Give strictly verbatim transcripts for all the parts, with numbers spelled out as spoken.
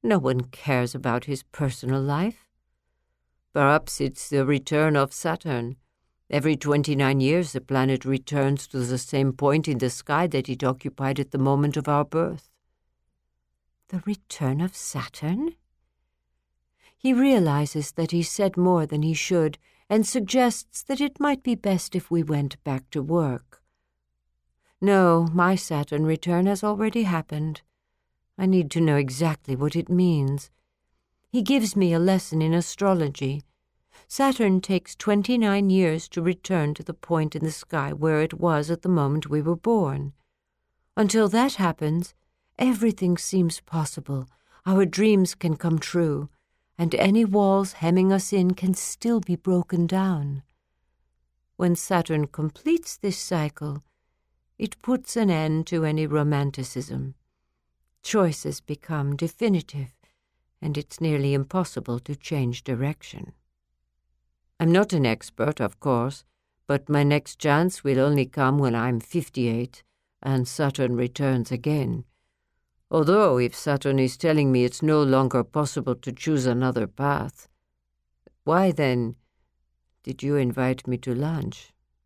No one cares about his personal life. Perhaps it's the return of Saturn. Every twenty-nine years the planet returns to the same point in the sky that it occupied at the moment of our birth. The return of Saturn? He realizes that he said more than he should and suggests that it might be best if we went back to work. No, my Saturn return has already happened. I need to know exactly what it means. He gives me a lesson in astrology. Saturn takes twenty-nine years to return to the point in the sky where it was at the moment we were born. Until that happens, everything seems possible. Our dreams can come true, and any walls hemming us in can still be broken down. When Saturn completes this cycle, it puts an end to any romanticism. Choices become definitive, and it's nearly impossible to change direction. I'm not an expert, of course, but my next chance will only come when I'm fifty-eight, and Saturn returns again. Although, if Saturn is telling me it's no longer possible to choose another path, why then did you invite me to lunch?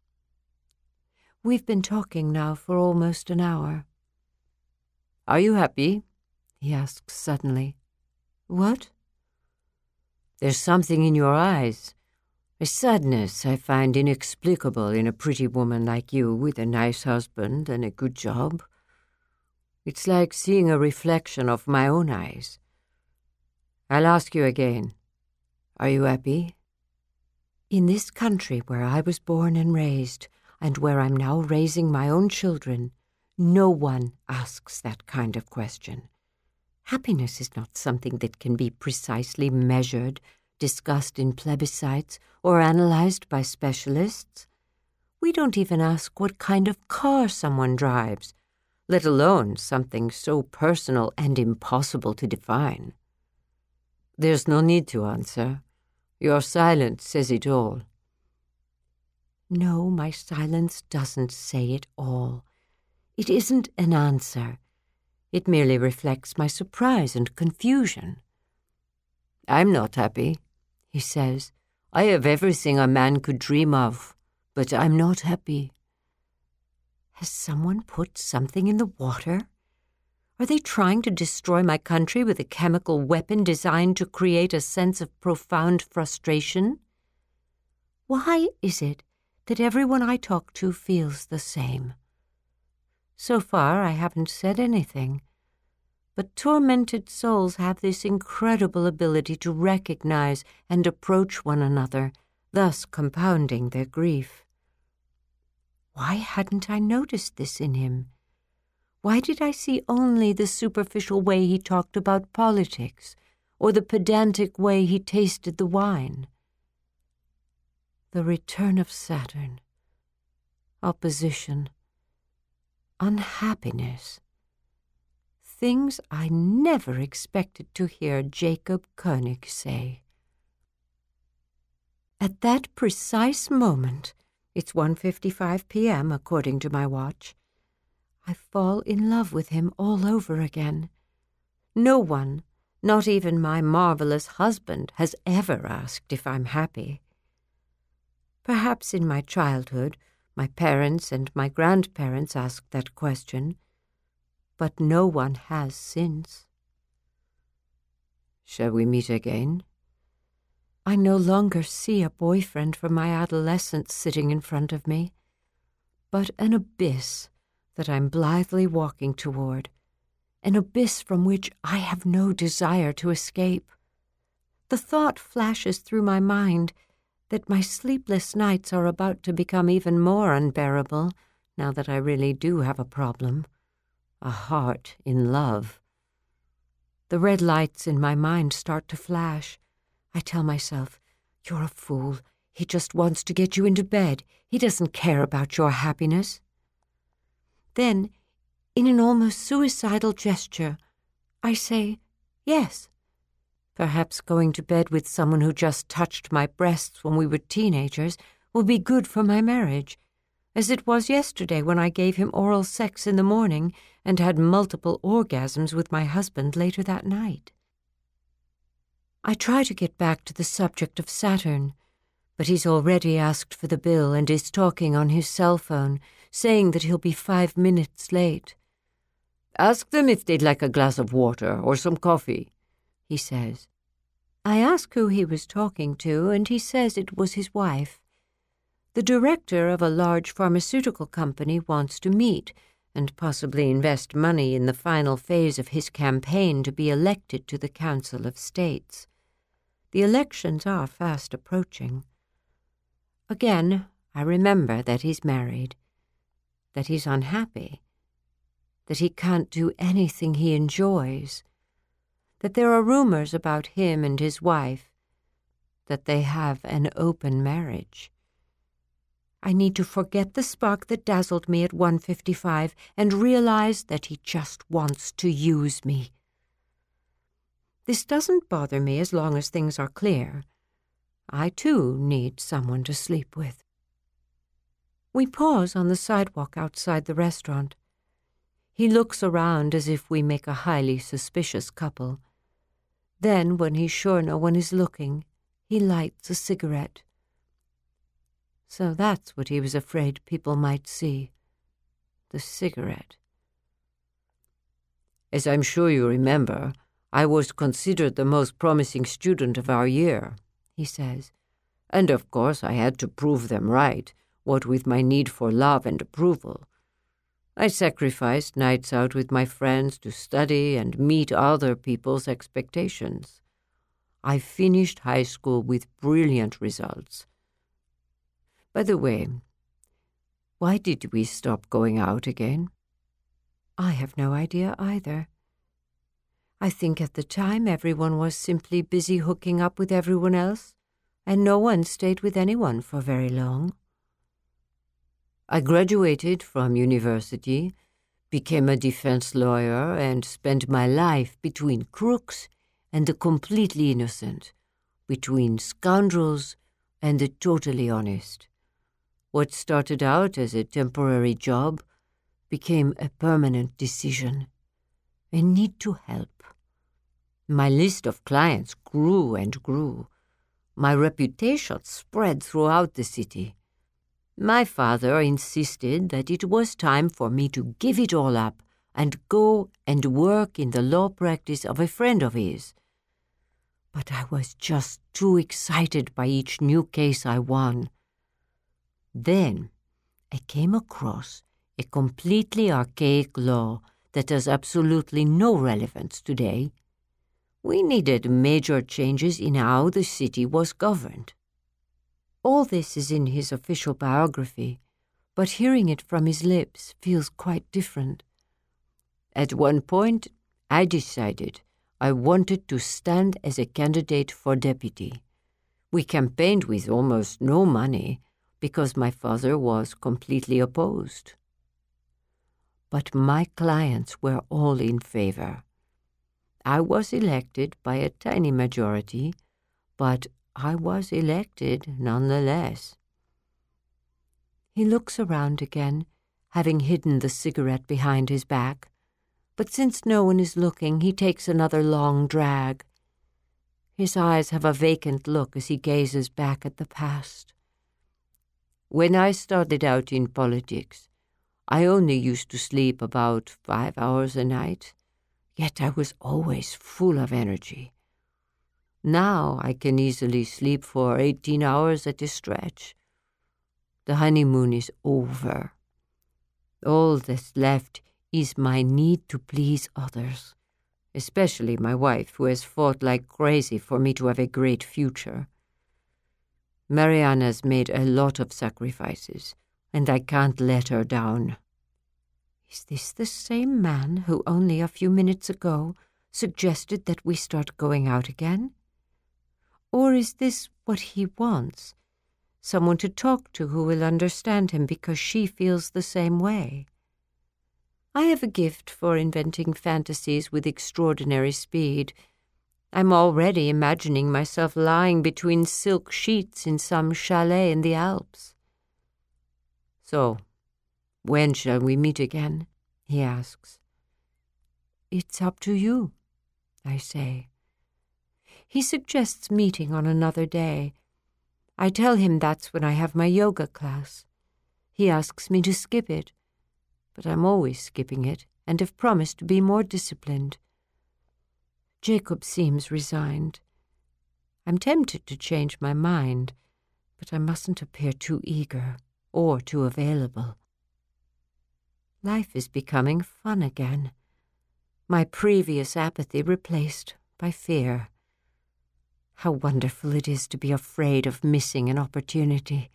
We've been talking now for almost an hour. Are you happy? He asks suddenly. What? There's something in your eyes, a sadness I find inexplicable in a pretty woman like you with a nice husband and a good job. It's like seeing a reflection of my own eyes. I'll ask you again. Are you happy? In this country where I was born and raised, and where I'm now raising my own children, no one asks that kind of question. Happiness is not something that can be precisely measured, discussed in plebiscites, or analyzed by specialists. We don't even ask what kind of car someone drives, let alone something so personal and impossible to define. There's no need to answer. Your silence says it all. No, my silence doesn't say it all. It isn't an answer. It merely reflects my surprise and confusion. I'm not happy, he says. I have everything a man could dream of, but I'm not happy. Has someone put something in the water? Are they trying to destroy my country with a chemical weapon designed to create a sense of profound frustration? Why is it that everyone I talk to feels the same? So far, I haven't said anything, but tormented souls have this incredible ability to recognize and approach one another, thus compounding their grief. Why hadn't I noticed this in him? Why did I see only the superficial way he talked about politics, or the pedantic way he tasted the wine? The return of Saturn, opposition, unhappiness, things I never expected to hear Jacob Koenig say. At that precise moment, it's one fifty-five p.m. according to my watch, I fall in love with him all over again. No one, not even my marvelous husband, has ever asked if I'm happy. Perhaps in my childhood, my parents and my grandparents asked that question, but no one has since. Shall we meet again? I no longer see a boyfriend from my adolescence sitting in front of me, but an abyss that I'm blithely walking toward, an abyss from which I have no desire to escape. The thought flashes through my mind that my sleepless nights are about to become even more unbearable now that I really do have a problem, a heart in love. The red lights in my mind start to flash. I tell myself, you're a fool. He just wants to get you into bed. He doesn't care about your happiness. Then, in an almost suicidal gesture, I say, yes. Perhaps going to bed with someone who just touched my breasts when we were teenagers will be good for my marriage, as it was yesterday when I gave him oral sex in the morning and had multiple orgasms with my husband later that night. I try to get back to the subject of Saturn, but he's already asked for the bill and is talking on his cell phone, saying that he'll be five minutes late. "Ask them if they'd like a glass of water or some coffee," he says. I ask who he was talking to, and he says it was his wife. The director of a large pharmaceutical company wants to meet and possibly invest money in the final phase of his campaign to be elected to the Council of States. The elections are fast approaching. Again, I remember that he's married, that he's unhappy, that he can't do anything he enjoys, that there are rumors about him and his wife, that they have an open marriage. I need to forget the spark that dazzled me at one fifty-five and realize that he just wants to use me. This doesn't bother me as long as things are clear. I, too, need someone to sleep with. We pause on the sidewalk outside the restaurant. He looks around as if we make a highly suspicious couple. Then, when he's sure no one is looking, he lights a cigarette. So that's what he was afraid people might see. The cigarette. "As I'm sure you remember, I was considered the most promising student of our year," he says. "And of course I had to prove them right, what with my need for love and approval. I sacrificed nights out with my friends to study and meet other people's expectations. I finished high school with brilliant results. By the way, why did we stop going out again?" I have no idea either. I think at the time everyone was simply busy hooking up with everyone else, and no one stayed with anyone for very long. "I graduated from university, became a defense lawyer, and spent my life between crooks and the completely innocent, between scoundrels and the totally honest. What started out as a temporary job became a permanent decision, a need to help. My list of clients grew and grew. My reputation spread throughout the city. My father insisted that it was time for me to give it all up and go and work in the law practice of a friend of his. But I was just too excited by each new case I won. Then I came across a completely archaic law that has absolutely no relevance today. We needed major changes in how the city was governed." All this is in his official biography, but hearing it from his lips feels quite different. "At one point, I decided I wanted to stand as a candidate for deputy. We campaigned with almost no money, because my father was completely opposed. But my clients were all in favor. I was elected by a tiny majority, but I was elected nonetheless." He looks around again, having hidden the cigarette behind his back, but since no one is looking, he takes another long drag. His eyes have a vacant look as he gazes back at the past. "When I started out in politics, I only used to sleep about five hours a night, yet I was always full of energy. Now I can easily sleep for eighteen hours at a stretch. The honeymoon is over. All that's left is my need to please others, especially my wife, who has fought like crazy for me to have a great future. Mariana's made a lot of sacrifices, and I can't let her down." Is this the same man who only a few minutes ago suggested that we start going out again? Or is this what he wants? Someone to talk to who will understand him because she feels the same way? I have a gift for inventing fantasies with extraordinary speed. I'm already imagining myself lying between silk sheets in some chalet in the Alps. "So, when shall we meet again?" he asks. "It's up to you," I say. He suggests meeting on another day. I tell him that's when I have my yoga class. He asks me to skip it, but I'm always skipping it and have promised to be more disciplined. Jacob seems resigned. I'm tempted to change my mind, but I mustn't appear too eager or too available. Life is becoming fun again. My previous apathy replaced by fear. How wonderful it is to be afraid of missing an opportunity.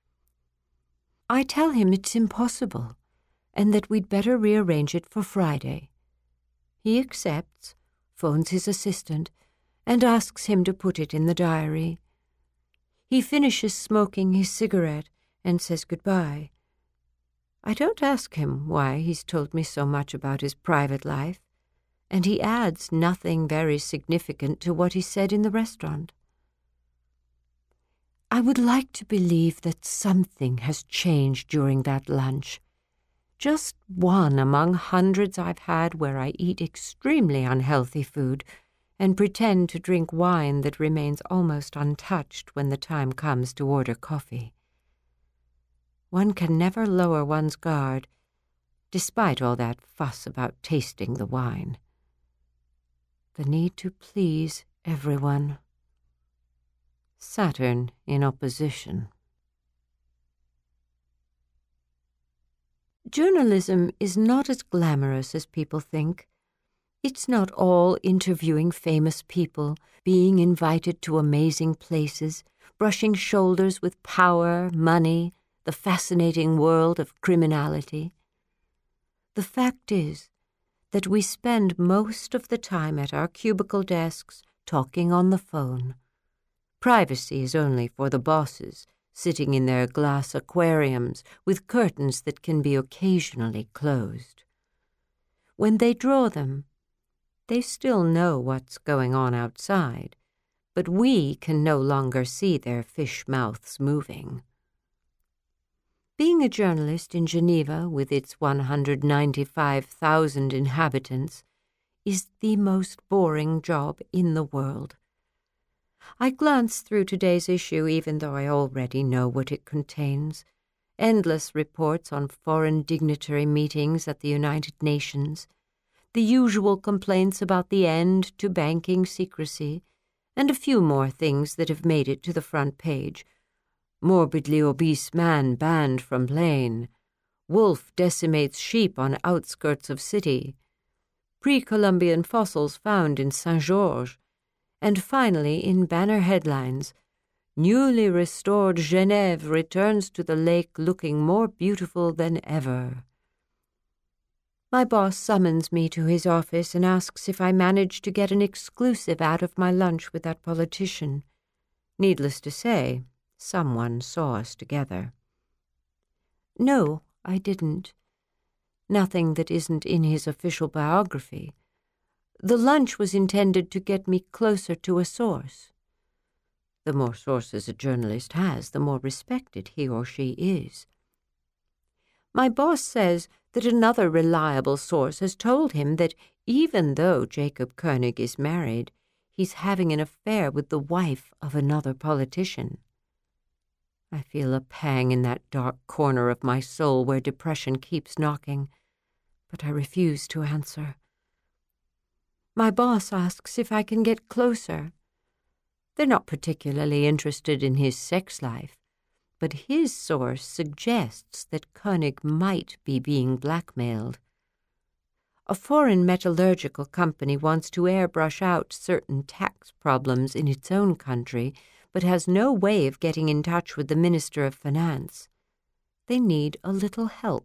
I tell him it's impossible, and that we'd better rearrange it for Friday. He accepts, phones his assistant, and asks him to put it in the diary. He finishes smoking his cigarette and says goodbye. I don't ask him why he's told me so much about his private life, and he adds nothing very significant to what he said in the restaurant. I would like to believe that something has changed during that lunch. Just one among hundreds I've had where I eat extremely unhealthy food and pretend to drink wine that remains almost untouched when the time comes to order coffee. One can never lower one's guard, despite all that fuss about tasting the wine. The need to please everyone. Saturn in opposition. Journalism is not as glamorous as people think. It's not all interviewing famous people, being invited to amazing places, brushing shoulders with power, money, the fascinating world of criminality. The fact is that we spend most of the time at our cubicle desks talking on the phone. Privacy is only for the bosses, sitting in their glass aquariums with curtains that can be occasionally closed. When they draw them, they still know what's going on outside, but we can no longer see their fish mouths moving. Being a journalist in Geneva with its one hundred ninety-five thousand inhabitants is the most boring job in the world. I glance through today's issue even though I already know what it contains. Endless reports on foreign dignitary meetings at the United Nations, the usual complaints about the end to banking secrecy, and a few more things that have made it to the front page. Morbidly obese man banned from plane. Wolf decimates sheep on outskirts of city. Pre-Columbian fossils found in Saint-Georges. And finally, in banner headlines, newly restored Genève returns to the lake looking more beautiful than ever. My boss summons me to his office and asks if I managed to get an exclusive out of my lunch with that politician. Needless to say, someone saw us together. No, I didn't. Nothing that isn't in his official biography. The lunch was intended to get me closer to a source. The more sources a journalist has, the more respected he or she is. My boss says that another reliable source has told him that even though Jacob Koenig is married, he's having an affair with the wife of another politician. I feel a pang in that dark corner of my soul where depression keeps knocking, but I refuse to answer. My boss asks if I can get closer. They're not particularly interested in his sex life, but his source suggests that Koenig might be being blackmailed. A foreign metallurgical company wants to airbrush out certain tax problems in its own country, but has no way of getting in touch with the Minister of Finance. They need a little help.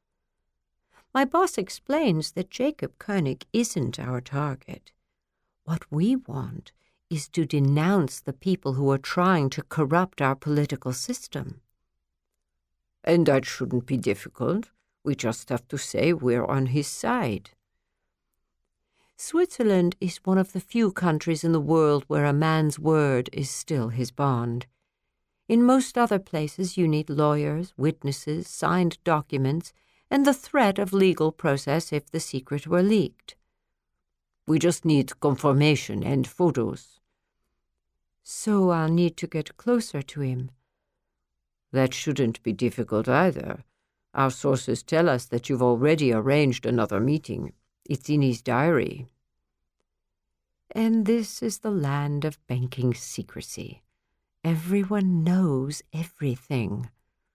My boss explains that Jacob Koenig isn't our target. What we want is to denounce the people who are trying to corrupt our political system. And that shouldn't be difficult. We just have to say we're on his side. Switzerland is one of the few countries in the world where a man's word is still his bond. In most other places you need lawyers, witnesses, signed documents, and the threat of legal process if the secret were leaked. We just need confirmation and photos. So I'll need to get closer to him. That shouldn't be difficult either. Our sources tell us that you've already arranged another meeting. It's in his diary. And this is the land of banking secrecy. Everyone knows everything.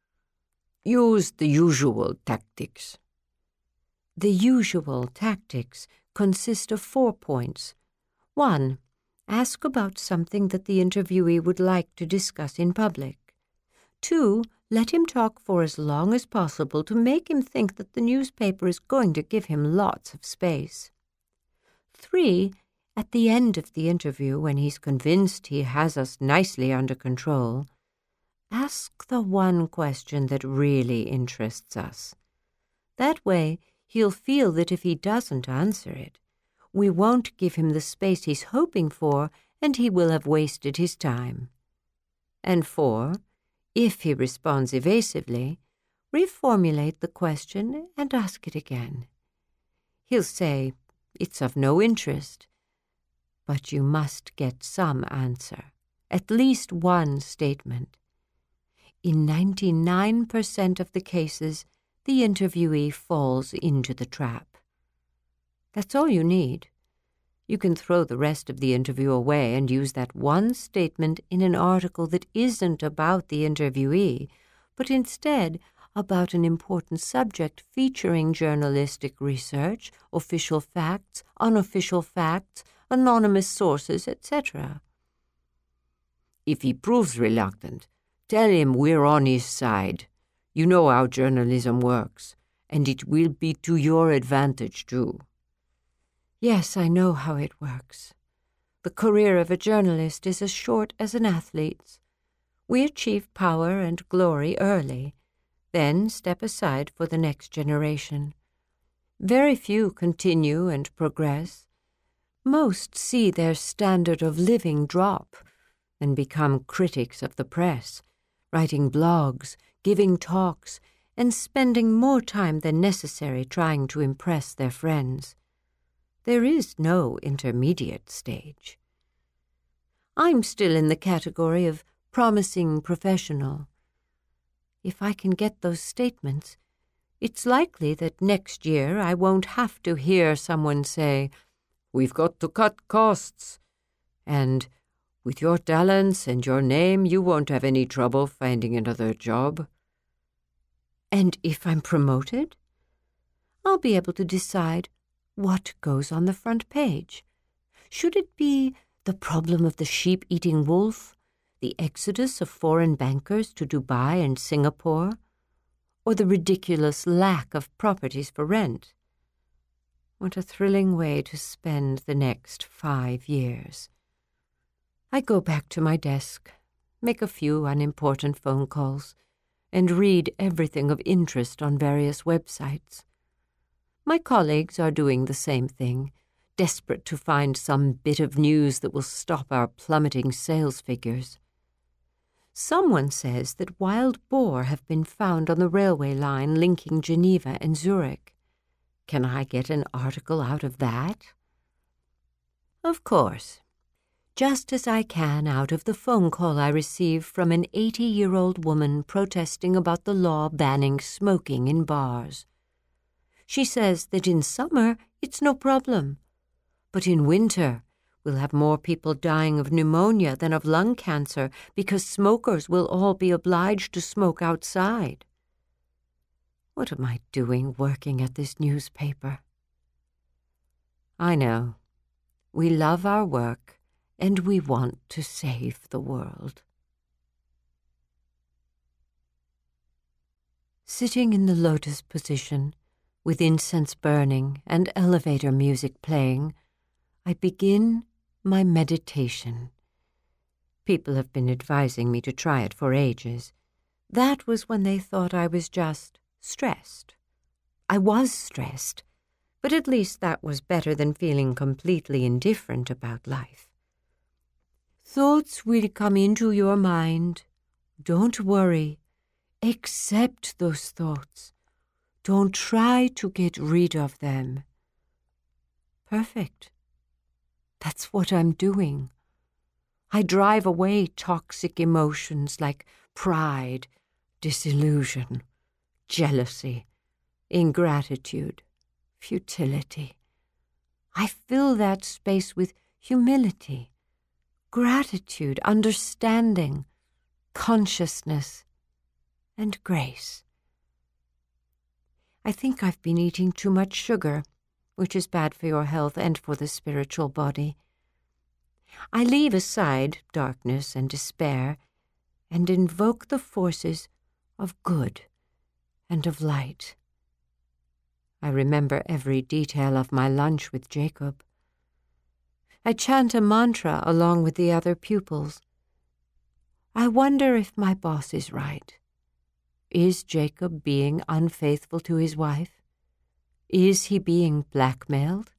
Use the usual tactics. The usual tactics consist of four points. One, ask about something that the interviewee would like to discuss in public. Two, let him talk for as long as possible to make him think that the newspaper is going to give him lots of space. Three, at the end of the interview, when he's convinced he has us nicely under control, ask the one question that really interests us. That way, he'll feel that if he doesn't answer it, we won't give him the space he's hoping for, and he will have wasted his time. And four, if he responds evasively, reformulate the question and ask it again. He'll say, "It's of no interest," but you must get some answer, at least one statement. In ninety-nine percent of the cases, the interviewee falls into the trap. That's all you need. You can throw the rest of the interview away and use that one statement in an article that isn't about the interviewee, but instead about an important subject featuring journalistic research, official facts, unofficial facts, anonymous sources, et cetera. If he proves reluctant, tell him we're on his side. You know how journalism works, and it will be to your advantage, too. Yes, I know how it works. The career of a journalist is as short as an athlete's. We achieve power and glory early, then step aside for the next generation. Very few continue and progress. Most see their standard of living drop and become critics of the press, writing blogs, giving talks, and spending more time than necessary trying to impress their friends. There is no intermediate stage. I'm still in the category of promising professional. If I can get those statements, it's likely that next year I won't have to hear someone say, "We've got to cut costs," and "With your talents and your name, you won't have any trouble finding another job." And if I'm promoted, I'll be able to decide what goes on the front page. Should it be the problem of the sheep-eating wolf, the exodus of foreign bankers to Dubai and Singapore, or the ridiculous lack of properties for rent? What a thrilling way to spend the next five years. I go back to my desk, make a few unimportant phone calls, and read everything of interest on various websites. My colleagues are doing the same thing, desperate to find some bit of news that will stop our plummeting sales figures. Someone says that wild boar have been found on the railway line linking Geneva and Zurich. Can I get an article out of that? Of course. Just as I can out of the phone call I receive from an eighty-year-old woman protesting about the law banning smoking in bars. She says that in summer it's no problem, but in winter we'll have more people dying of pneumonia than of lung cancer because smokers will all be obliged to smoke outside. What am I doing working at this newspaper? I know. We love our work, and we want to save the world. Sitting in the lotus position, with incense burning and elevator music playing, I begin my meditation. People have been advising me to try it for ages. That was when they thought I was just stressed. I was stressed, but at least that was better than feeling completely indifferent about life. Thoughts will come into your mind. Don't worry. Accept those thoughts. Don't try to get rid of them. Perfect. That's what I'm doing. I drive away toxic emotions like pride, disillusion, jealousy, ingratitude, futility. I fill that space with humility, gratitude, understanding, consciousness, and grace. I think I've been eating too much sugar, which is bad for your health and for the spiritual body. I leave aside darkness and despair and invoke the forces of good and of light. I remember every detail of my lunch with Jacob. I chant a mantra along with the other pupils. I wonder if my boss is right. Is Jacob being unfaithful to his wife? Is he being blackmailed?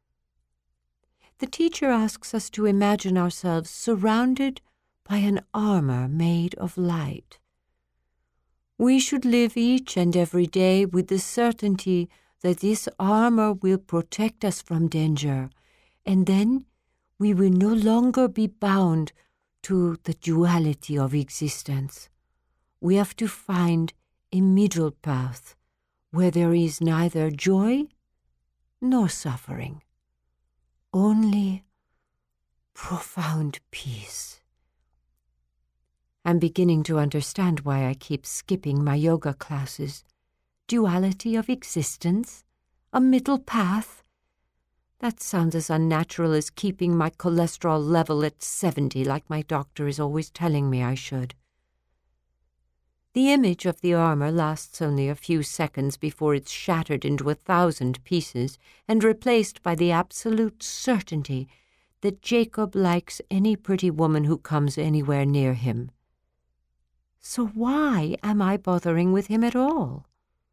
The teacher asks us to imagine ourselves surrounded by an armor made of light. We should live each and every day with the certainty that this armor will protect us from danger, and then we will no longer be bound to the duality of existence. We have to find a middle path where there is neither joy nor suffering, only profound peace. I'm beginning to understand why I keep skipping my yoga classes. Duality of existence? A middle path? That sounds as unnatural as keeping my cholesterol level at seventy like my doctor is always telling me I should. The image of the armor lasts only a few seconds before it's shattered into a thousand pieces and replaced by the absolute certainty that Jacob likes any pretty woman who comes anywhere near him. So why am I bothering with him at all?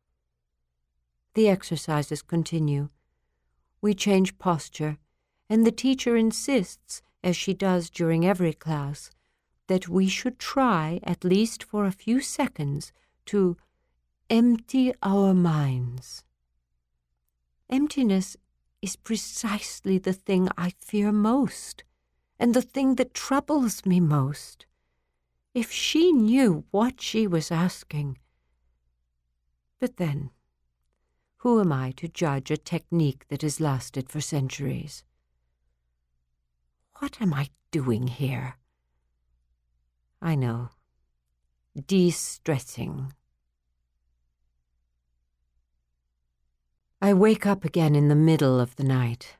The exercises continue. We change posture, and the teacher insists, as she does during every class, that we should try, at least for a few seconds, to empty our minds. Emptiness is precisely the thing I fear most, and the thing that troubles me most. If she knew what she was asking. But then, who am I to judge a technique that has lasted for centuries? What am I doing here? I know. De-stressing. I wake up again in the middle of the night.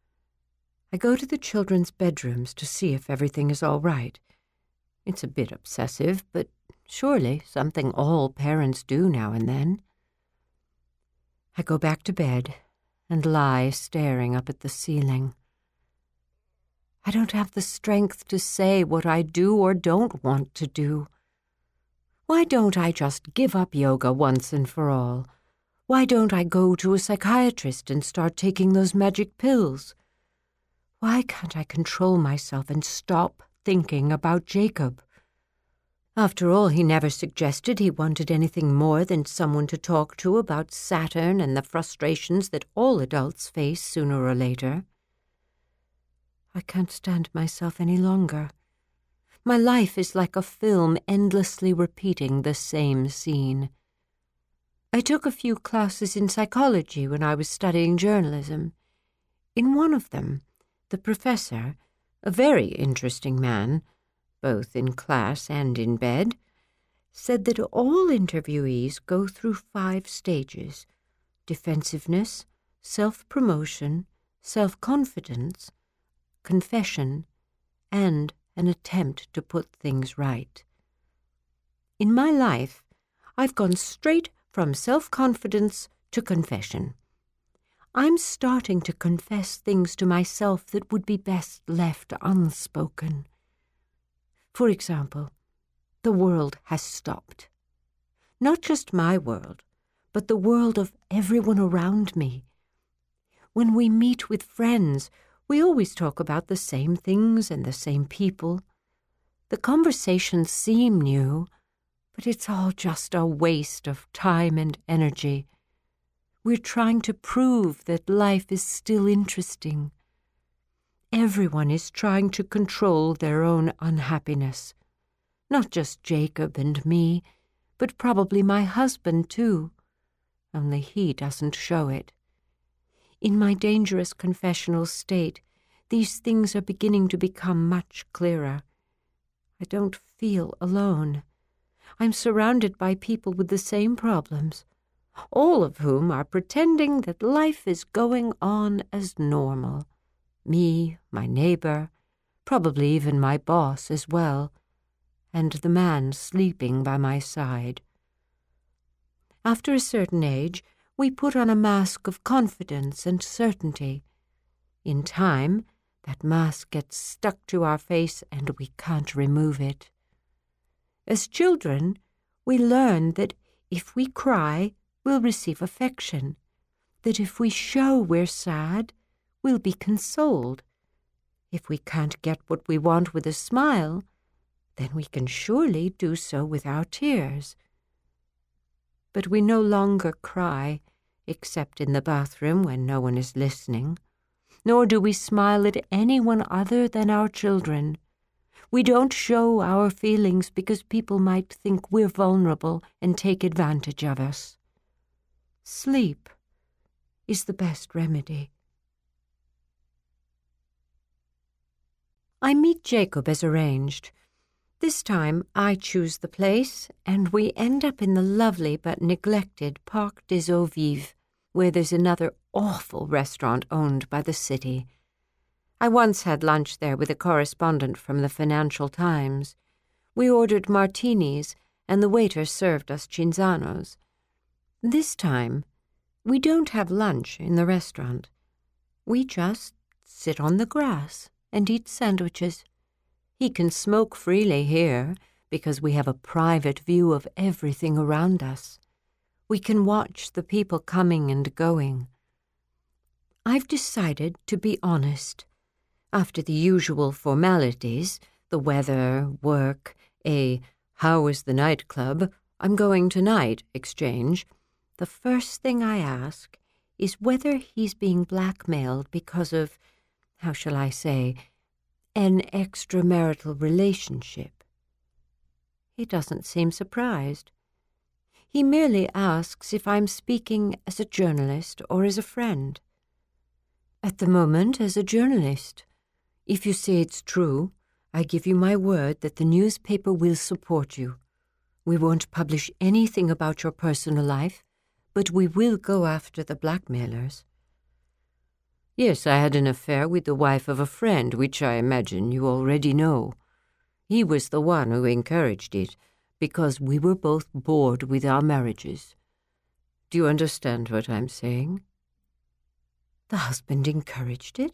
I go to the children's bedrooms to see if everything is all right. It's a bit obsessive, but surely something all parents do now and then. I go back to bed and lie staring up at the ceiling. I don't have the strength to say what I do or don't want to do. Why don't I just give up yoga once and for all? Why don't I go to a psychiatrist and start taking those magic pills? Why can't I control myself and stop thinking about Jacob? After all, he never suggested he wanted anything more than someone to talk to about Saturn and the frustrations that all adults face sooner or later. I can't stand myself any longer. My life is like a film endlessly repeating the same scene. I took a few classes in psychology when I was studying journalism. In one of them, the professor, a very interesting man, both in class and in bed, said that all interviewees go through five stages: defensiveness, self-promotion, self-confidence, confession, and an attempt to put things right. In my life, I've gone straight from self-confidence to confession. I'm starting to confess things to myself that would be best left unspoken. For example, the world has stopped. Not just my world, but the world of everyone around me. When we meet with friends, we always talk about the same things and the same people. The conversations seem new, but it's all just a waste of time and energy. We're trying to prove that life is still interesting. everyone is trying to control their own unhappiness. Not just Jacob and me, but probably my husband too, only he doesn't show it. In my dangerous confessional state, these things are beginning to become much clearer. I don't feel alone. I'm surrounded by people with the same problems, all of whom are pretending that life is going on as normal. Me, my neighbor, probably even my boss as well, and the man sleeping by my side. After a certain age, we put on a mask of confidence and certainty. In time, that mask gets stuck to our face and we can't remove it. As children, we learn that if we cry, we'll receive affection, that if we show we're sad, we'll be consoled. If we can't get what we want with a smile, then we can surely do so with our tears. But we no longer cry, except in the bathroom when no one is listening, nor do we smile at anyone other than our children. We don't show our feelings because people might think we're vulnerable and take advantage of us. Sleep is the best remedy. I meet Jacob as arranged. This time I choose the place, and we end up in the lovely but neglected Parc des Eaux Vives, where there's another awful restaurant owned by the city. I once had lunch there with a correspondent from the Financial Times. We ordered martinis, and the waiter served us cinzanos. This time, we don't have lunch in the restaurant. We just sit on the grass and eat sandwiches. He can smoke freely here because we have a private view of everything around us. We can watch the people coming and going. I've decided to be honest. After the usual formalities, the weather, work, a "how was the nightclub, I'm going tonight" exchange, the first thing I ask is whether he's being blackmailed because of, how shall I say, an extramarital relationship. He doesn't seem surprised. He merely asks if I'm speaking as a journalist or as a friend. At the moment, as a journalist. If you say it's true, I give you my word that the newspaper will support you. We won't publish anything about your personal life, but we will go after the blackmailers. Yes, I had an affair with the wife of a friend, which I imagine you already know. He was the one who encouraged it, because we were both bored with our marriages. Do you understand what I'm saying? The husband encouraged it?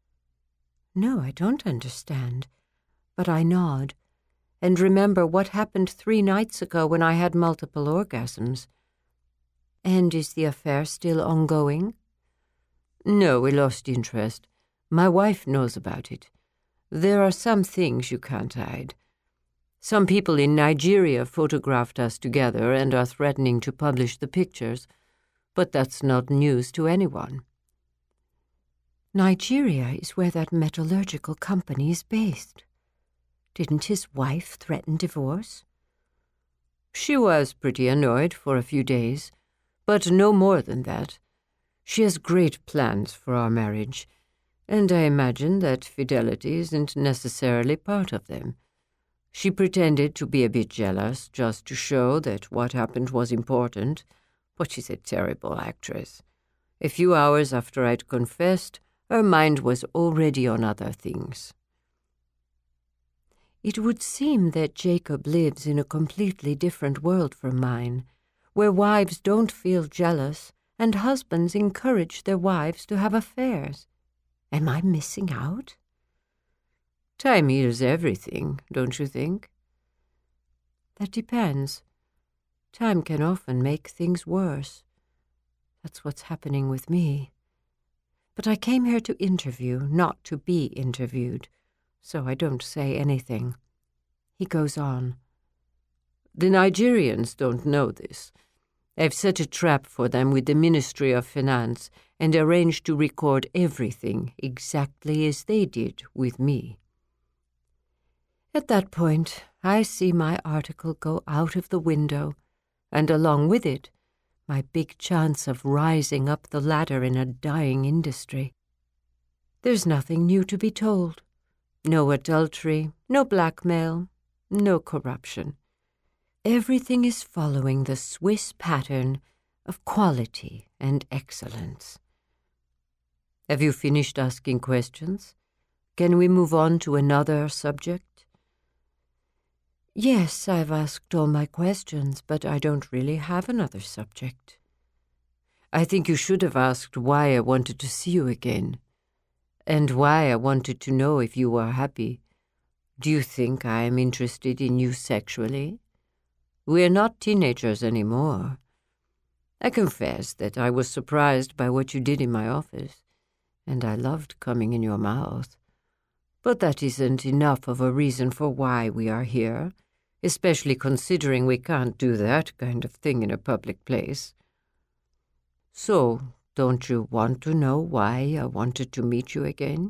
No, I don't understand, but I nod, and remember what happened three nights ago when I had multiple orgasms. And is the affair still ongoing? No, we lost interest. My wife knows about it. There are some things you can't hide. Some people in Nigeria photographed us together and are threatening to publish the pictures, but that's not news to anyone. Nigeria is where that metallurgical company is based. Didn't his wife threaten divorce? She was pretty annoyed for a few days, but no more than that. She has great plans for our marriage, and I imagine that fidelity isn't necessarily part of them. She pretended to be a bit jealous just to show that what happened was important, but she's a terrible actress. A few hours after I'd confessed, her mind was already on other things. It would seem that Jacob lives in a completely different world from mine, where wives don't feel jealous and husbands encourage their wives to have affairs. Am I missing out? Time heals everything, don't you think? That depends. Time can often make things worse. That's what's happening with me. But I came here to interview, not to be interviewed, so I don't say anything. He goes on. The Nigerians don't know this. I've set a trap for them with the Ministry of Finance and arranged to record everything exactly as they did with me. At that point, I see my article go out of the window, and along with it, my big chance of rising up the ladder in a dying industry. There's nothing new to be told. No adultery, no blackmail, no corruption. Everything is following the Swiss pattern of quality and excellence. Have you finished asking questions? Can we move on to another subject? Yes, I've asked all my questions, but I don't really have another subject. I think you should have asked why I wanted to see you again, and why I wanted to know if you were happy. Do you think I am interested in you sexually? We're not teenagers anymore. I confess that I was surprised by what you did in my office, and I loved coming in your mouth. But that isn't enough of a reason for why we are here, especially considering we can't do that kind of thing in a public place. So, don't you want to know why I wanted to meet you again?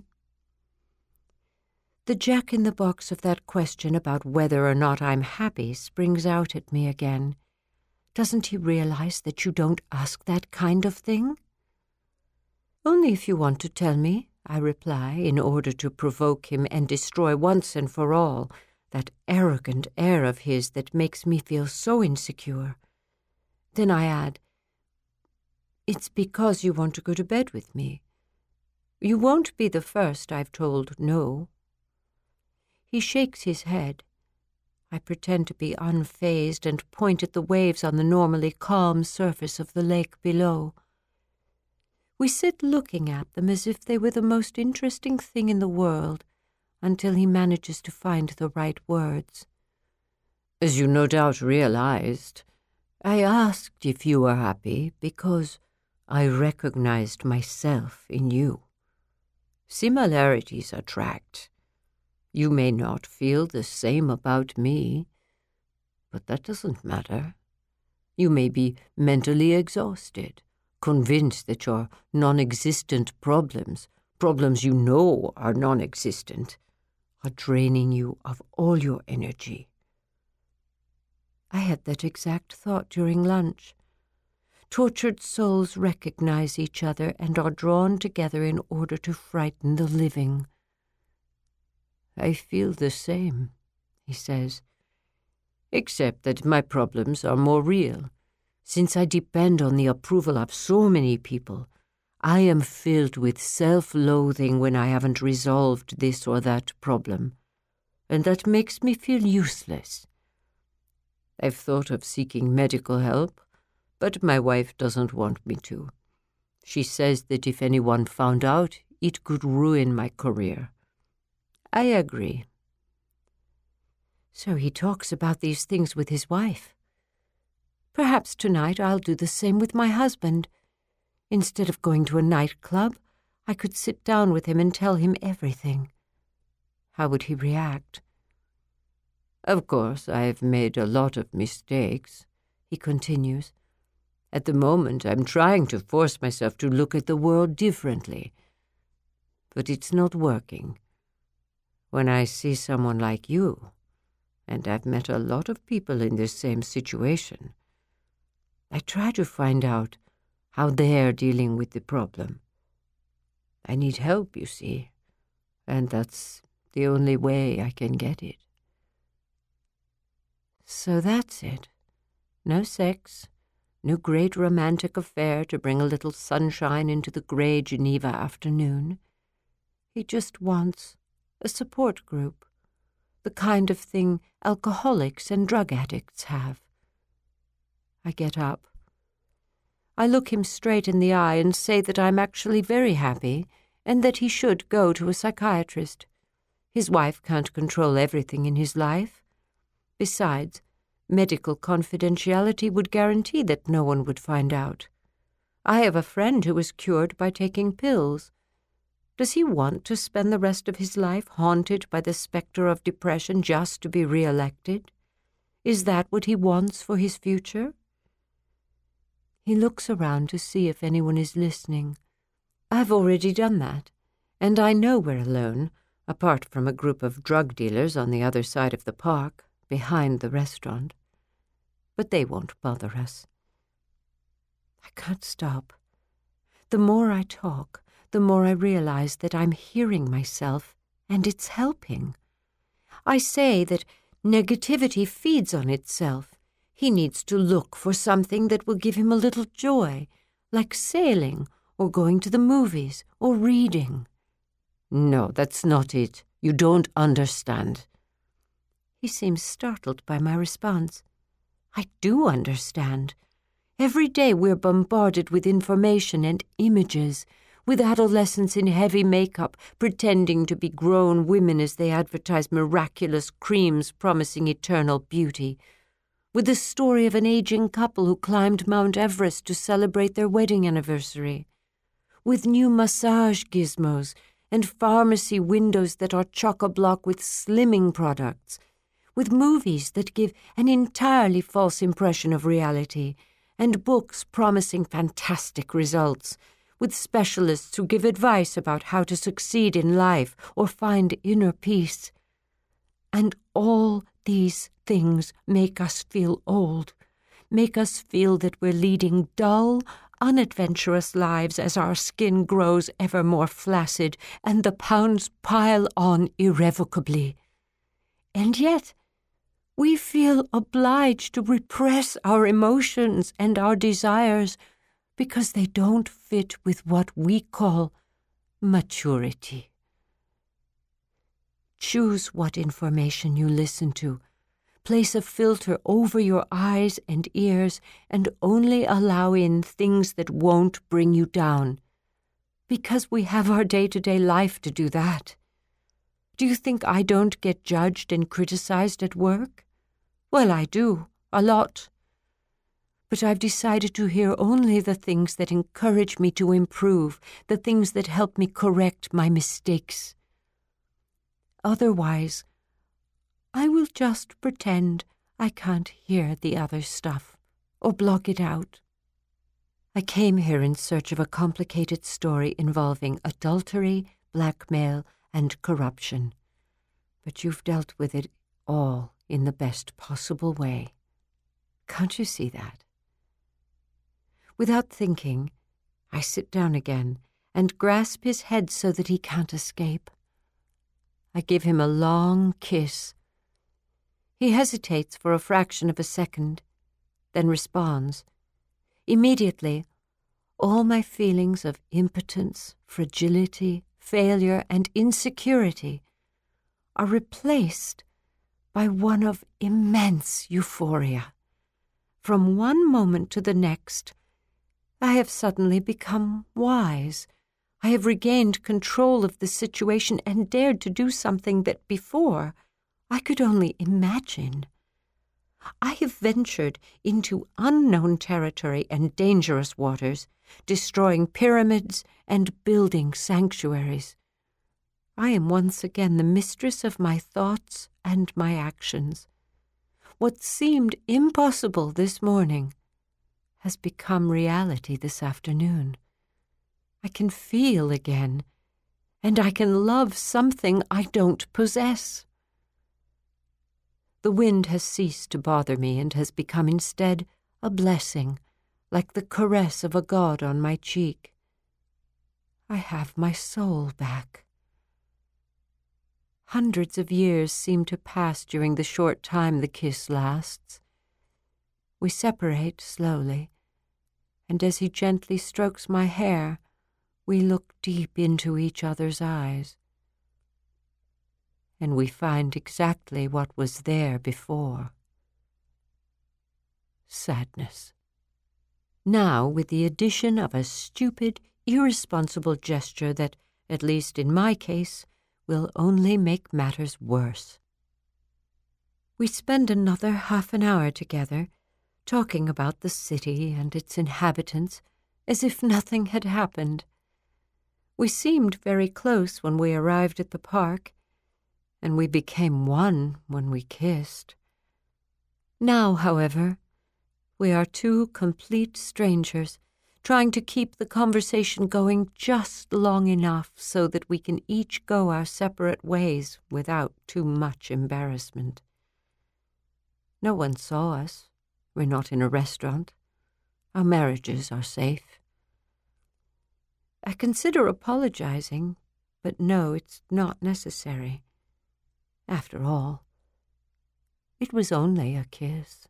The jack-in-the-box of that question about whether or not I'm happy springs out at me again. Doesn't he realize that you don't ask that kind of thing? Only if you want to tell me, I reply, in order to provoke him and destroy once and for all that arrogant air of his that makes me feel so insecure. Then I add, it's because you want to go to bed with me. You won't be the first I've told no. He shakes his head. I pretend to be unfazed and point at the waves on the normally calm surface of the lake below. We sit looking at them as if they were the most interesting thing in the world until he manages to find the right words. As you no doubt realized, I asked if you were happy because I recognized myself in you. Similarities attract. You may not feel the same about me, but that doesn't matter. You may be mentally exhausted, convinced that your non-existent problems, problems you know are non-existent, are draining you of all your energy. I had that exact thought during lunch. Tortured souls recognize each other and are drawn together in order to frighten the living. I feel the same, he says, except that my problems are more real. Since I depend on the approval of so many people, I am filled with self-loathing when I haven't resolved this or that problem, and that makes me feel useless. I've thought of seeking medical help, but my wife doesn't want me to. She says that if anyone found out, it could ruin my career. I agree. So he talks about these things with his wife. Perhaps tonight I'll do the same with my husband. Instead of going to a nightclub, I could sit down with him and tell him everything. How would he react? Of course, I've made a lot of mistakes, he continues. At the moment, I'm trying to force myself to look at the world differently. But it's not working. When I see someone like you, and I've met a lot of people in this same situation, I try to find out how they're dealing with the problem. I need help, you see, and that's the only way I can get it. So that's it. No sex, no great romantic affair to bring a little sunshine into the gray Geneva afternoon. He just wants a support group, the kind of thing alcoholics and drug addicts have. I get up. I look him straight in the eye and say that I'm actually very happy and that he should go to a psychiatrist. His wife can't control everything in his life. Besides, medical confidentiality would guarantee that no one would find out. I have a friend who was cured by taking pills. Does he want to spend the rest of his life haunted by the specter of depression just to be re-elected? Is that what he wants for his future? He looks around to see if anyone is listening. I've already done that, and I know we're alone, apart from a group of drug dealers on the other side of the park, behind the restaurant. But they won't bother us. I can't stop. The more I talk, the more I realize that I'm hearing myself, and it's helping. I say that negativity feeds on itself. He needs to look for something that will give him a little joy, like sailing, or going to the movies, or reading. No, that's not it. You don't understand. He seems startled by my response. I do understand. Every day we're bombarded with information and images, with adolescents in heavy makeup pretending to be grown women as they advertise miraculous creams promising eternal beauty, with the story of an aging couple who climbed Mount Everest to celebrate their wedding anniversary, with new massage gizmos and pharmacy windows that are chock-a-block with slimming products, with movies that give an entirely false impression of reality, and books promising fantastic results, with specialists who give advice about how to succeed in life or find inner peace. And all these things make us feel old, make us feel that we're leading dull, unadventurous lives as our skin grows ever more flaccid and the pounds pile on irrevocably. And yet, we feel obliged to repress our emotions and our desires because they don't fit with what we call maturity. Choose what information you listen to. Place a filter over your eyes and ears and only allow in things that won't bring you down. Because we have our day-to-day life to do that. Do you think I don't get judged and criticized at work? Well, I do, a lot. But I've decided to hear only the things that encourage me to improve, the things that help me correct my mistakes. Otherwise, I will just pretend I can't hear the other stuff, or block it out. I came here in search of a complicated story involving adultery, blackmail, and corruption. But you've dealt with it all in the best possible way. Can't you see that? Without thinking, I sit down again and grasp his head so that he can't escape. I give him a long kiss. He hesitates for a fraction of a second, then responds. Immediately, all my feelings of impotence, fragility, failure, and insecurity are replaced by one of immense euphoria. From one moment to the next, I have suddenly become wise. I have regained control of the situation and dared to do something that before I could only imagine. I have ventured into unknown territory and dangerous waters, destroying pyramids and building sanctuaries. I am once again the mistress of my thoughts and my actions. What seemed impossible this morning has become reality this afternoon. I can feel again, and I can love something I don't possess. The wind has ceased to bother me and has become instead a blessing, like the caress of a god on my cheek. I have my soul back. Hundreds of years seem to pass during the short time the kiss lasts. We separate slowly, and as he gently strokes my hair, we look deep into each other's eyes. And we find exactly what was there before. Sadness. Now, with the addition of a stupid, irresponsible gesture that, at least in my case, will only make matters worse. We spend another half an hour together, talking about the city and its inhabitants as if nothing had happened. We seemed very close when we arrived at the park, and we became one when we kissed. Now, however, We are two complete strangers, trying to keep the conversation going just long enough so that we can each go our separate ways without too much embarrassment. No one saw us. We're not in a restaurant. Our marriages are safe. I consider apologizing, but no, it's not necessary. After all, it was only a kiss.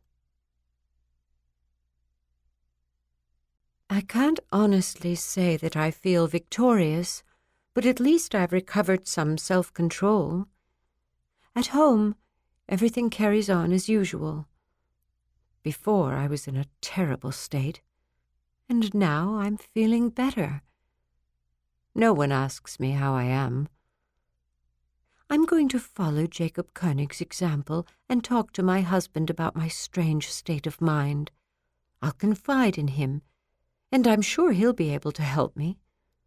I can't honestly say that I feel victorious, but at least I've recovered some self-control. At home, everything carries on as usual. Before, I was in a terrible state, and now I'm feeling better. No one asks me how I am. I'm going to follow Jacob Koenig's example and talk to my husband about my strange state of mind. I'll confide in him, and I'm sure he'll be able to help me.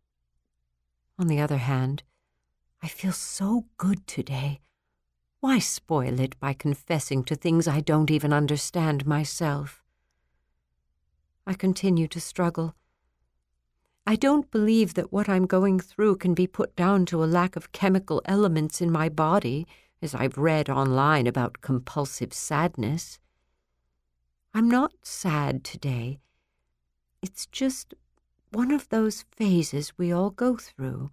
On the other hand, I feel so good today. Why spoil it by confessing to things I don't even understand myself? I continue to struggle. I don't believe that what I'm going through can be put down to a lack of chemical elements in my body, as I've read online about compulsive sadness. I'm not sad today. It's just one of those phases we all go through.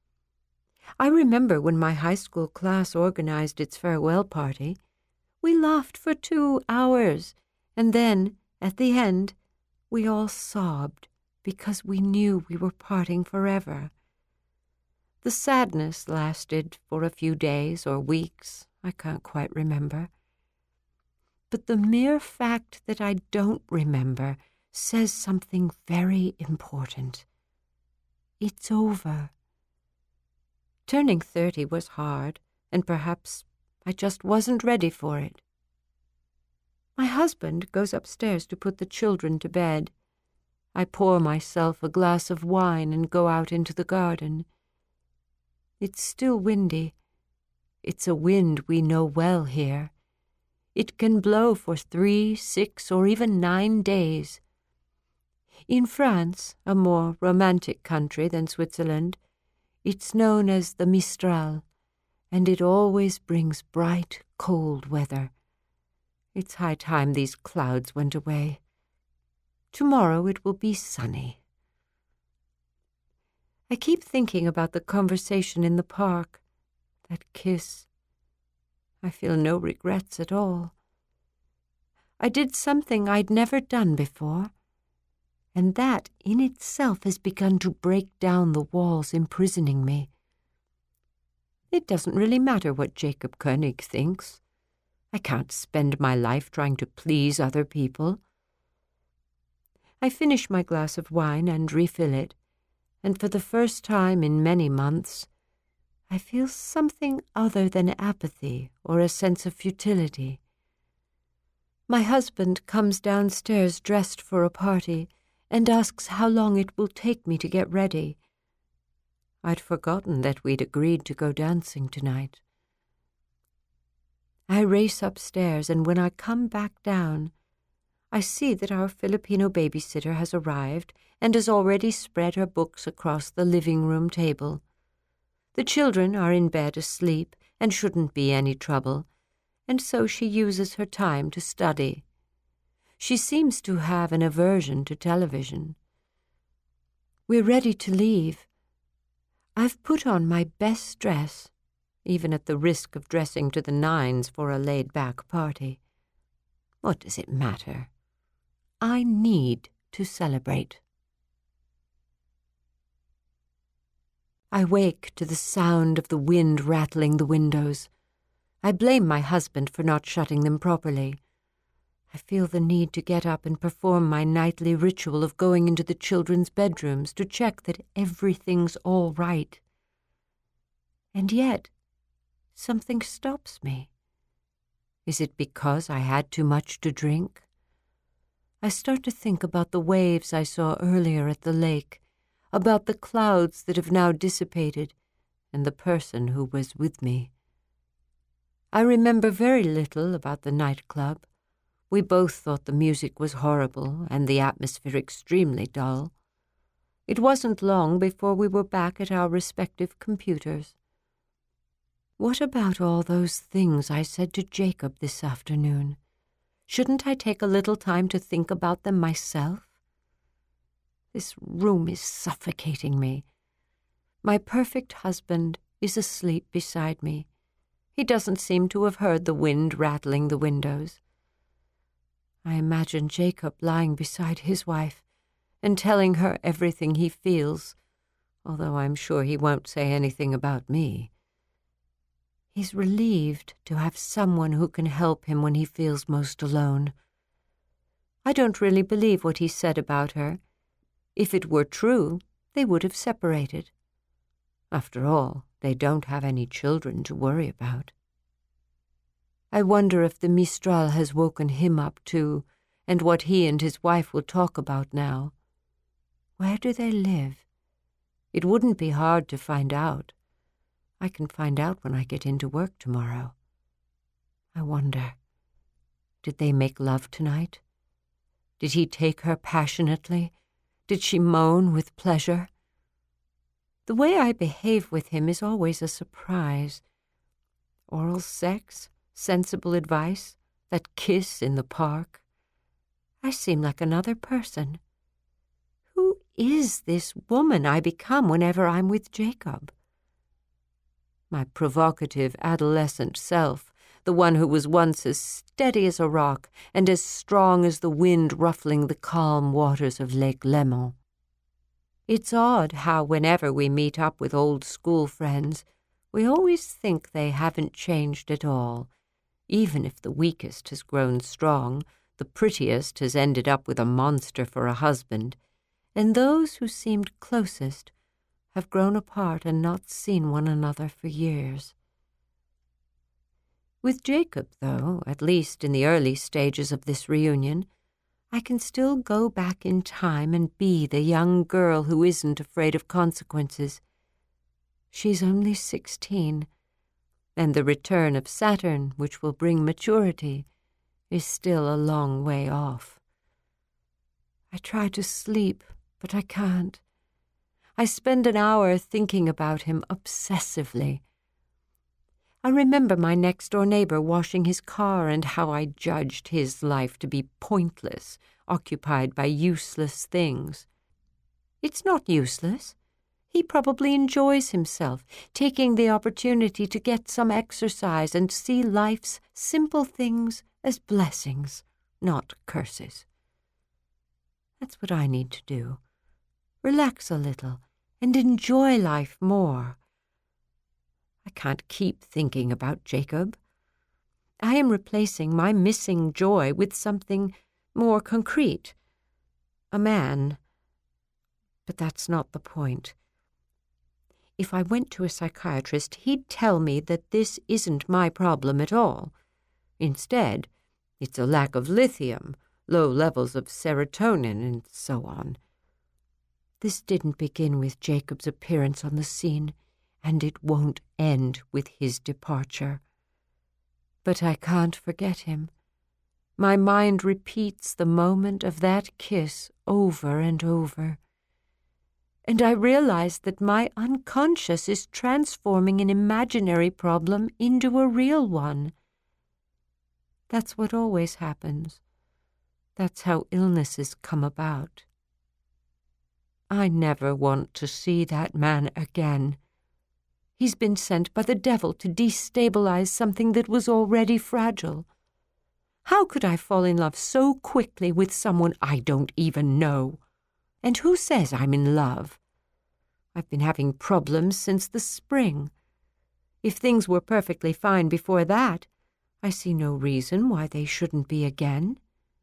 I remember when my high school class organized its farewell party. We laughed for two hours, and then, at the end, we all sobbed because we knew we were parting forever. The sadness lasted for a few days or weeks, I can't quite remember. But the mere fact that I don't remember says something very important. It's over. Turning thirty was hard, and perhaps I just wasn't ready for it. My husband goes upstairs to put the children to bed. I pour myself a glass of wine and go out into the garden. It's still windy. It's a wind we know well here. It can blow for three, six, or even nine days. In France, a more romantic country than Switzerland, it's known as the Mistral, and it always brings bright, cold weather. It's high time these clouds went away. Tomorrow it will be sunny. I keep thinking about the conversation in the park, that kiss. I feel no regrets at all. I did something I'd never done before, and that in itself has begun to break down the walls imprisoning me. It doesn't really matter what Jacob Koenig thinks. I can't spend my life trying to please other people. I finish my glass of wine and refill it, and for the first time in many months, I feel something other than apathy or a sense of futility. My husband comes downstairs dressed for a party and asks how long it will take me to get ready. I'd forgotten that we'd agreed to go dancing tonight. I race upstairs, and when I come back down, I see that our Filipino babysitter has arrived and has already spread her books across the living room table. The children are in bed asleep and shouldn't be any trouble, and so she uses her time to study. She seems to have an aversion to television. We're ready to leave. I've put on my best dress, even at the risk of dressing to the nines for a laid-back party. What does it matter? I need to celebrate. I wake to the sound of the wind rattling the windows. I blame my husband for not shutting them properly. I feel the need to get up and perform my nightly ritual of going into the children's bedrooms to check that everything's all right. And yet, something stops me. Is it because I had too much to drink? I start to think about the waves I saw earlier at the lake, about the clouds that have now dissipated, and the person who was with me. I remember very little about the nightclub. We both thought the music was horrible and the atmosphere extremely dull. It wasn't long before we were back at our respective computers. What about all those things I said to Jacob this afternoon? Shouldn't I take a little time to think about them myself? This room is suffocating me. My perfect husband is asleep beside me. He doesn't seem to have heard the wind rattling the windows. I imagine Jacob lying beside his wife and telling her everything he feels, although I'm sure he won't say anything about me. He's relieved to have someone who can help him when he feels most alone. I don't really believe what he said about her. If it were true, they would have separated. After all, they don't have any children to worry about. I wonder if the Mistral has woken him up too, and what he and his wife will talk about now. Where do they live? It wouldn't be hard to find out. I can find out when I get into work tomorrow. I wonder, did they make love tonight? Did he take her passionately? Did she moan with pleasure? The way I behave with him is always a surprise. Oral sex, sensible advice, that kiss in the park. I seem like another person. Who is this woman I become whenever I'm with Jacob? My provocative adolescent self, the one who was once as steady as a rock and as strong as the wind ruffling the calm waters of Lake Léman. It's odd how whenever we meet up with old school friends, we always think they haven't changed at all. Even if the weakest has grown strong, the prettiest has ended up with a monster for a husband, and those who seemed closest have grown apart and not seen one another for years. With Jacob, though, at least in the early stages of this reunion, I can still go back in time and be the young girl who isn't afraid of consequences. She's only sixteen, and the return of Saturn, which will bring maturity, is still a long way off. I try to sleep, but I can't. I spend an hour thinking about him obsessively. I remember my next-door neighbor washing his car and how I judged his life to be pointless, occupied by useless things. It's not useless. He probably enjoys himself, taking the opportunity to get some exercise and see life's simple things as blessings, not curses. That's what I need to do. Relax a little and enjoy life more. I can't keep thinking about Jacob. I am replacing my missing joy with something more concrete. A man. But that's not the point. If I went to a psychiatrist, he'd tell me that this isn't my problem at all. Instead, it's a lack of lithium, low levels of serotonin, and so on. This didn't begin with Jacob's appearance on the scene, and it won't end with his departure. But I can't forget him. My mind repeats the moment of that kiss over and over. And I realize that my unconscious is transforming an imaginary problem into a real one. That's what always happens. That's how illnesses come about. I never want to see that man again. He's been sent by the devil to destabilize something that was already fragile. How could I fall in love so quickly with someone I don't even know? And who says I'm in love? I've been having problems since the spring. If things were perfectly fine before that, I see no reason why they shouldn't be again.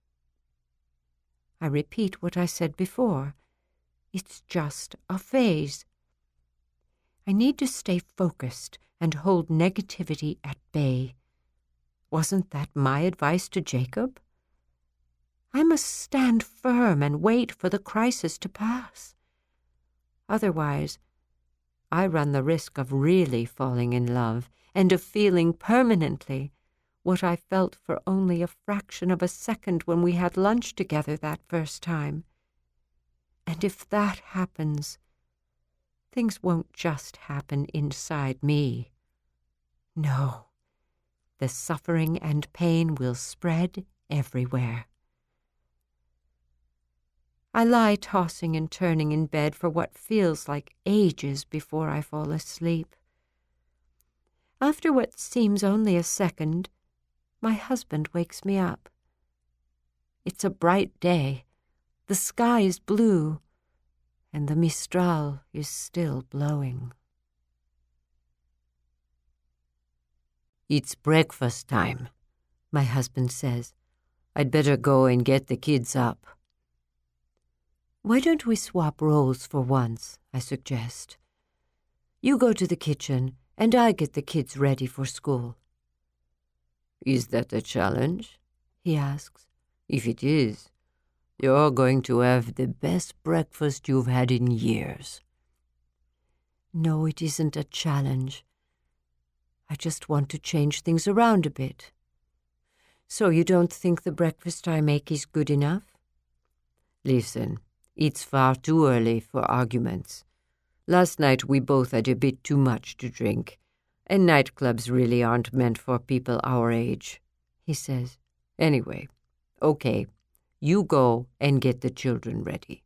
I repeat what I said before. It's just a phase. I need to stay focused and hold negativity at bay. Wasn't that my advice to Jacob? I must stand firm and wait for the crisis to pass. Otherwise, I run the risk of really falling in love and of feeling permanently what I felt for only a fraction of a second when we had lunch together that first time. And if that happens, things won't just happen inside me. No, the suffering and pain will spread everywhere. I lie tossing and turning in bed for what feels like ages before I fall asleep. After what seems only a second, my husband wakes me up. It's a bright day. The sky is blue, and the Mistral is still blowing. "It's breakfast time," my husband says. "I'd better go and get the kids up." "Why don't we swap roles for once?" I suggest. "You go to the kitchen, and I get the kids ready for school." "Is that a challenge?" he asks. "If it is, you're going to have the best breakfast you've had in years." No, it isn't a challenge. I just want to change things around a bit. So you don't think the breakfast I make is good enough? Listen, it's far too early for arguments. Last night we both had a bit too much to drink, and nightclubs really aren't meant for people our age, he says. Anyway, okay, you go and get the children ready.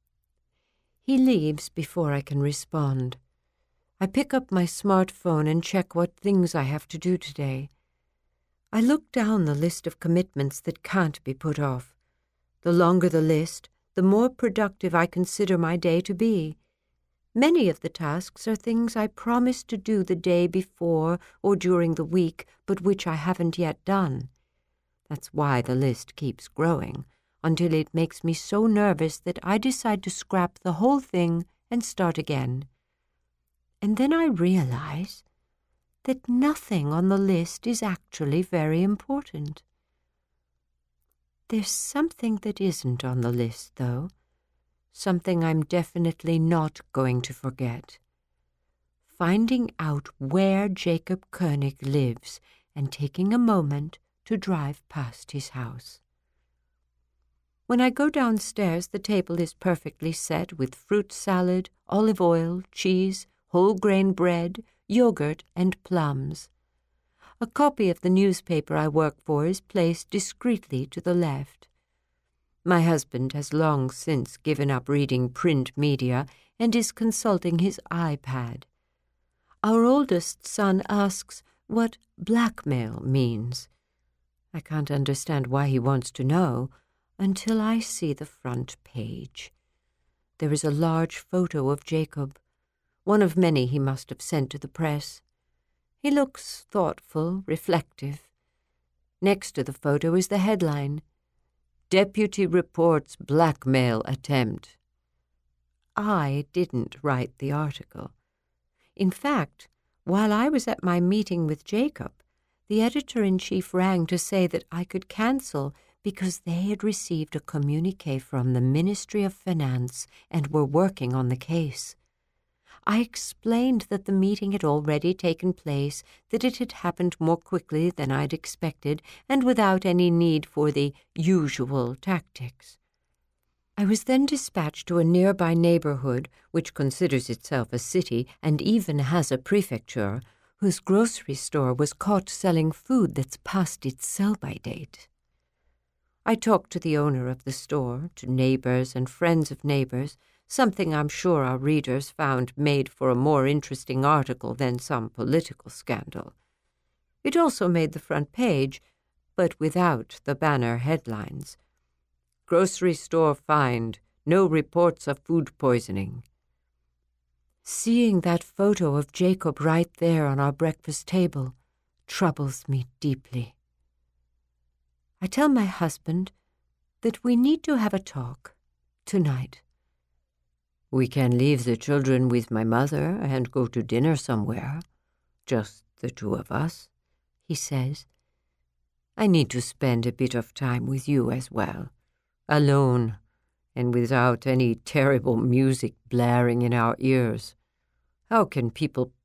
He leaves before I can respond. I pick up my smartphone and check what things I have to do today. I look down the list of commitments that can't be put off. The longer the list, the more productive I consider my day to be. Many of the tasks are things I promised to do the day before or during the week, but which I haven't yet done. That's why the list keeps growing, until it makes me so nervous that I decide to scrap the whole thing and start again. And then I realize that nothing on the list is actually very important. There's something that isn't on the list, though. Something I'm definitely not going to forget. Finding out where Jacob Koenig lives and taking a moment to drive past his house. When I go downstairs, the table is perfectly set with fruit salad, olive oil, cheese, whole grain bread, yogurt, and plums. A copy of the newspaper I work for is placed discreetly to the left. My husband has long since given up reading print media and is consulting his iPad. Our oldest son asks what blackmail means. I can't understand why he wants to know until I see the front page. There is a large photo of Jacob, one of many he must have sent to the press. He looks thoughtful, reflective. Next to the photo is the headline, "Deputy reports blackmail attempt." I didn't write the article. In fact, while I was at my meeting with Jacob, the editor-in-chief rang to say that I could cancel because they had received a communiqué from the Ministry of Finance and were working on the case. I explained that the meeting had already taken place, that it had happened more quickly than I'd expected, and without any need for the usual tactics. I was then dispatched to a nearby neighborhood, which considers itself a city and even has a prefecture, whose grocery store was caught selling food that's past its sell-by date. I talked to the owner of the store, to neighbors and friends of neighbors, something I'm sure our readers found made for a more interesting article than some political scandal. It also made the front page, but without the banner headlines. "Grocery store fined, no reports of food poisoning." Seeing that photo of Jacob right there on our breakfast table troubles me deeply. I tell my husband that we need to have a talk tonight. "We can leave the children with my mother and go to dinner somewhere, just the two of us," he says. "I need to spend a bit of time with you as well, alone and without any terrible music blaring in our ears. How can people